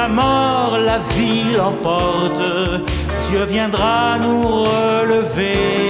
la mort, la vie l'emporte, Dieu viendra nous relever.